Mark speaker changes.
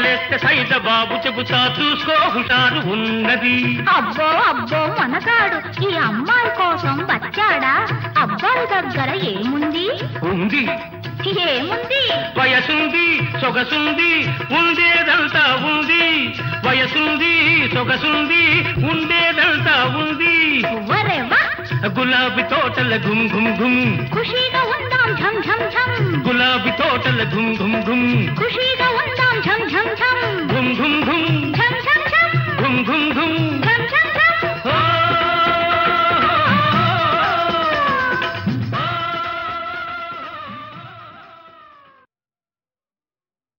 Speaker 1: కాలేస్తే సైత బాబు చెబుతా చూసుకో హుషారు ఉన్నది.
Speaker 2: అబ్బో అబ్బో మనగాడు ఈ అమ్మాయి కోసం వచ్చాడా? అబ్బాయి దగ్గర ఏముంది?
Speaker 1: ఉంది
Speaker 2: ఏముంది?
Speaker 1: వయసుంది సొగసుంది ఉండేదంతా ఉంది. వయసుంది సొగసుంది ఉండేదంతా ఉంది.
Speaker 2: వరేవా
Speaker 1: గులాబీ తోటల గుమ్ గుమ్ గుమ్
Speaker 2: ఖుషీగా ఉందాం ఝం ఝం ఝం.
Speaker 1: గులాబీ తోటల గుమ్ గుమ్ గుమ్
Speaker 2: ఖుషీ